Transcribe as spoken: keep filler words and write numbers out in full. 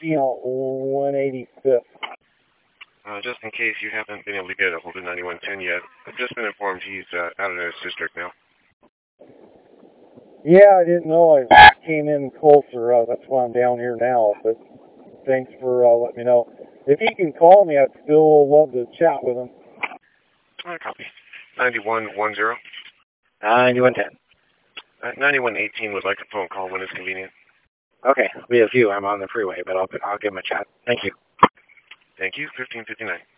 be on one eighty-fifth. Uh, just in case you haven't been able to get a hold of ninety-one ten yet, I've just been informed he's uh, out of his district now. Yeah, I didn't know I came in closer. Uh, that's why I'm down here now. But thanks for uh, letting me know. If he can call me, I'd still love to chat with him. All right, copy. ninety-one ten. ninety-one ten. Uh, ninety-one eighteen would like a phone call when it's convenient. Okay, we have you. I'm on the freeway, but I'll I'll give him a chat. Thank you. Thank you. fifteen fifty-nine.